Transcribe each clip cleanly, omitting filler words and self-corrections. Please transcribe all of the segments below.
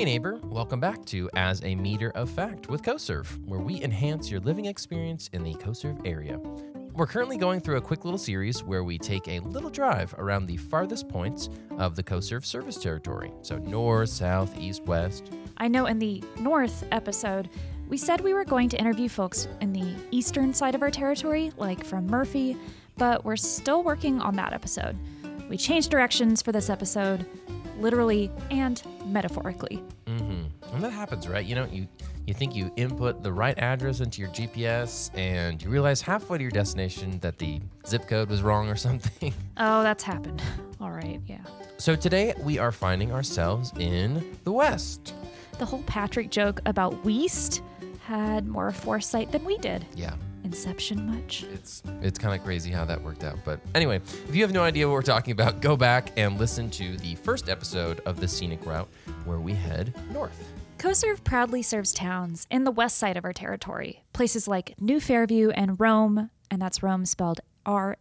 Hey neighbor, welcome back to As a Meter of Fact with CoServe, where we enhance your living experience in the CoServe area. We're currently going through a quick little series where we take a little drive around the farthest points of the CoServe service territory. So north, south, east, west. I know in the North episode, we said we were going to interview folks in the eastern side of our territory, like from Murphy, but we're still working on that episode. We changed directions for this episode, literally and metaphorically. And that happens, right? You know, you think you input the right address into your GPS and you realize halfway to your destination that the zip code was wrong or something. Oh, that's happened. All right, yeah. So today we are finding ourselves in the West. The whole Patrick joke about Weast had more foresight than we did. Yeah. Inception much? It's kind of crazy how that worked out. But anyway, if you have no idea what we're talking about, go back and listen to the first episode of the Scenic Route where we head north. CoServe proudly serves towns in the west side of our territory, places like New Fairview and Rome, and that's Rome spelled Rhome.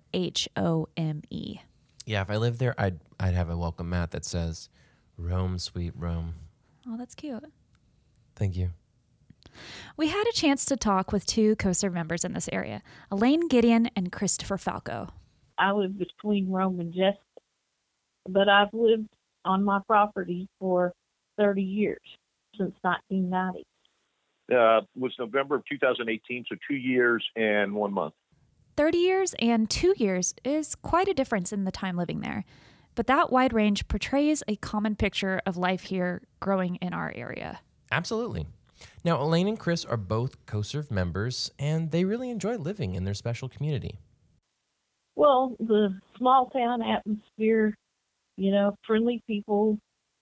Yeah, if I lived there, I'd have a welcome mat that says, Rome, sweet Rome. Oh, that's cute. Thank you. We had a chance to talk with two CoServe members in this area, Elaine Gideon and Christopher Falco. I live between Rome and Jessup, but I've lived on my property for 30 years, since 1990. Was November of 2018, so 2 years and 1 month. 30 years and 2 years is quite a difference in the time living there, but that wide range portrays a common picture of life here growing in our area. Absolutely. Now, Elaine and Chris are both CoServe members, and they really enjoy living in their special community. Well, the small town atmosphere, friendly people,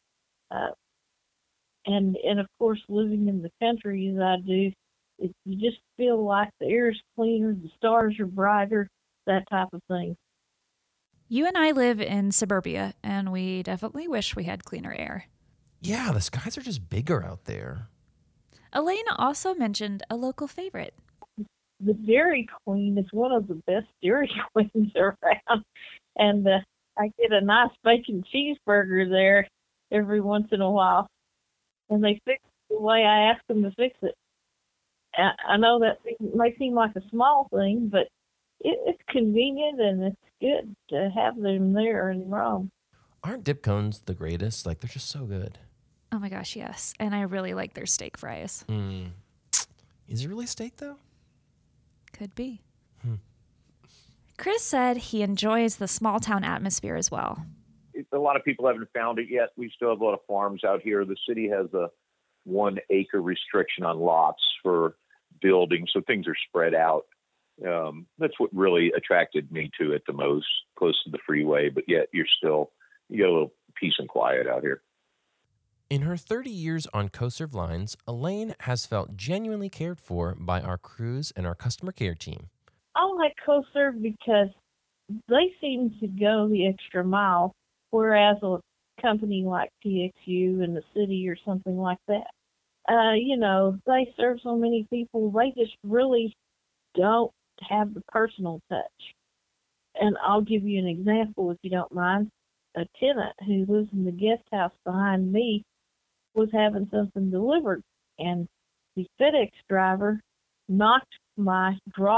and of course, living in the country as I do, you just feel like the air is cleaner, the stars are brighter, that type of thing. You and I live in suburbia, and we definitely wish we had cleaner air. Yeah, the skies are just bigger out there. Elaine also mentioned a local favorite. The Dairy Queen is one of the best Dairy Queens around, and I get a nice bacon cheeseburger there every once in a while, and they fix it the way I ask them to fix it. I know that may seem like a small thing, but it's convenient and it's good to have them there in Rome. Aren't dip cones the greatest? Like, they're just so good. Oh my gosh, yes. And I really like their steak fries. Is it really steak, though? Could be. Chris said he enjoys the small town atmosphere as well. A lot of people haven't found it yet. We still have a lot of farms out here. The city has a 1 acre restriction on lots for building, so things are spread out. That's what really attracted me to it the most, close to the freeway, but yet you get a little peace and quiet out here. In her 30 years on CoServe lines, Elaine has felt genuinely cared for by our crews and our customer care team. I like CoServe because they seem to go the extra mile, whereas a company like TXU in the city or something like that, they serve so many people, they just really don't have the personal touch. And I'll give you an example, if you don't mind. A tenant who lives in the guest house behind me was having something delivered, and the FedEx driver knocked my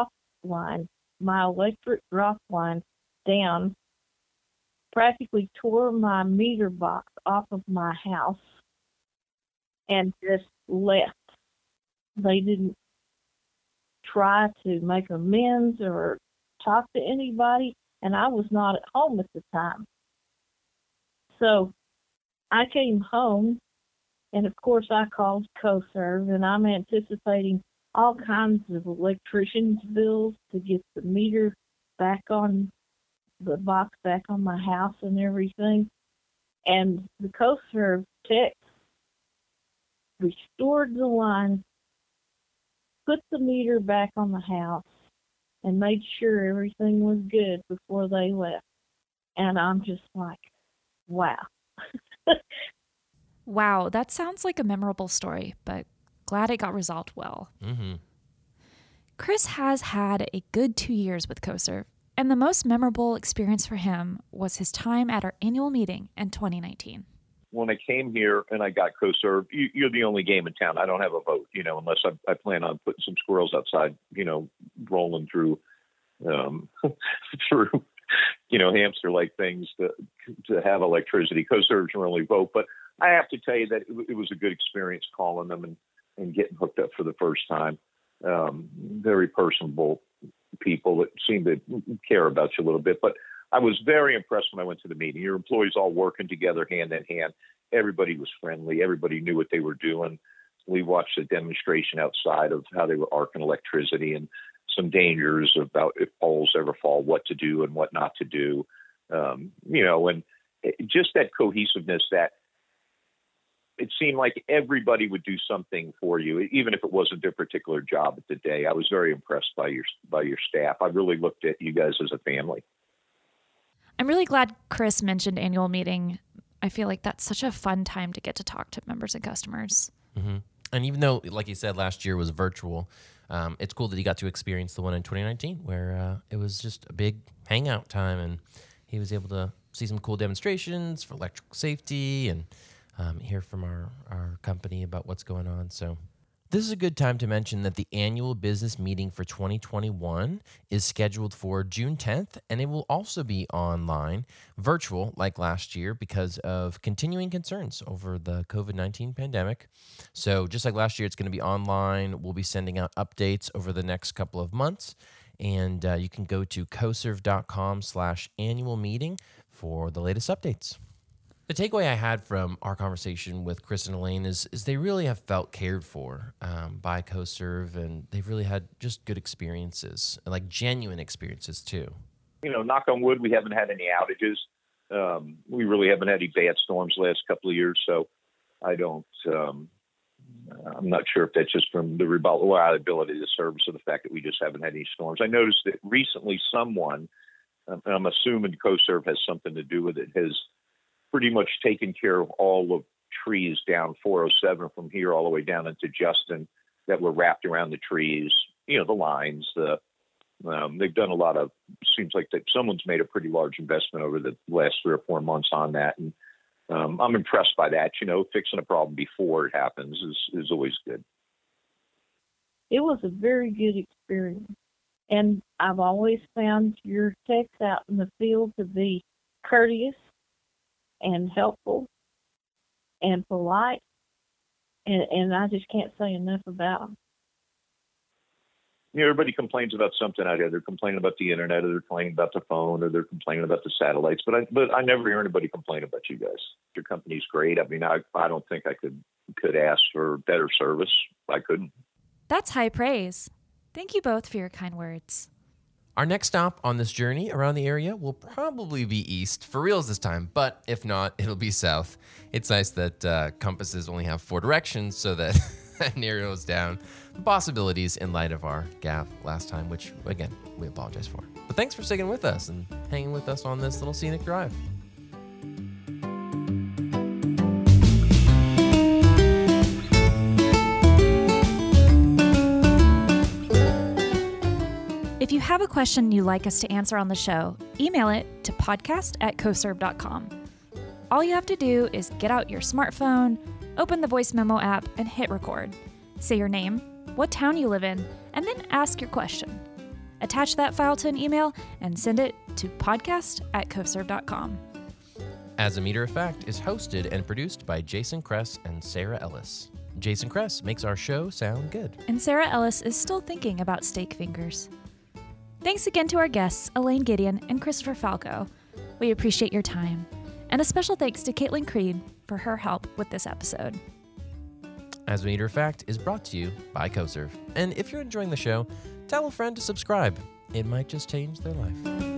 electric drop line down, practically tore my meter box off of my house, and just left. They didn't try to make amends or talk to anybody, and I was not at home at the time. So I came home, and of course I called CoServe, and I'm anticipating all kinds of electrician's bills to get the meter back on, the box back on my house and everything. And the CoServe tech restored the line, put the meter back on the house, and made sure everything was good before they left. And I'm just like, wow. Wow, that sounds like a memorable story, but glad it got resolved well. Chris has had a good 2 years with CoServe, and the most memorable experience for him was his time at our annual meeting in 2019. when I came here and I got CoServe, you're the only game in town. I don't have a vote, unless I plan on putting some squirrels outside, rolling through, through, hamster-like things to have electricity. CoServe's your only vote. But I have to tell you that it was a good experience calling them and getting hooked up for the first time. Very personable people that seem to care about you a little bit. But I was very impressed when I went to the meeting. Your employees all working together hand in hand. Everybody was friendly. Everybody knew what they were doing. We watched a demonstration outside of how they were arcing electricity and some dangers about if poles ever fall, what to do and what not to do. And just that cohesiveness that it seemed like everybody would do something for you, even if it wasn't their particular job at the day. I was very impressed by your staff. I really looked at you guys as a family. I'm really glad Chris mentioned annual meeting. I feel like that's such a fun time to get to talk to members and customers. Mm-hmm. And even though, like you said, last year was virtual, it's cool that he got to experience the one in 2019 where it was just a big hangout time and he was able to see some cool demonstrations for electrical safety and hear from our company about what's going on. So this is a good time to mention that the annual business meeting for 2021 is scheduled for June 10th, and it will also be online, virtual like last year because of continuing concerns over the COVID-19 pandemic. So just like last year, it's going to be online. We'll be sending out updates over the next couple of months, and you can go to coserve.com/annual meeting for the latest updates. The takeaway I had from our conversation with Chris and Elaine is they really have felt cared for by CoServe, and they've really had just good experiences, like genuine experiences too. Knock on wood, we haven't had any outages. We really haven't had any bad storms the last couple of years, so I don't. I'm not sure if that's just from the reliability of the service or the fact that we just haven't had any storms. I noticed that recently someone, and I'm assuming CoServe has something to do with it, has pretty much taken care of all the trees down 407 from here all the way down into Justin that were wrapped around the trees, the lines, they've done a lot of, seems like that someone's made a pretty large investment over the last 3 or 4 months on that. And I'm impressed by that. Fixing a problem before it happens is always good. It was a very good experience. And I've always found your techs out in the field to be courteous and helpful and polite, and I just can't say enough about them. Everybody complains about something out there. They're complaining about the internet, or they're complaining about the phone, or they're complaining about the satellites. But I never hear anybody complain about you guys. Your company's great. I mean, I don't think I could ask for better service. I couldn't. That's high praise. Thank you both for your kind words. Our next stop on this journey around the area will probably be east, for reals this time, but if not, it'll be south. It's nice that compasses only have 4 directions so that that narrows down the possibilities in light of our gaffe last time, which, again, we apologize for. But thanks for sticking with us and hanging with us on this little scenic drive. If you have a question you'd like us to answer on the show, email it to podcast@coserve.com. All you have to do is get out your smartphone, open the voice memo app, and hit record. Say your name, what town you live in, and then ask your question. Attach that file to an email and send it to podcast@coserve.com. As a Meter of Fact is hosted and produced by Jason Kress and Sarah Ellis. Jason Kress makes our show sound good. And Sarah Ellis is still thinking about steak fingers. Thanks again to our guests, Elaine Gideon and Christopher Falco. We appreciate your time. And a special thanks to Caitlin Creed for her help with this episode. As a Meter of Fact is brought to you by CoServe. And if you're enjoying the show, tell a friend to subscribe. It might just change their life.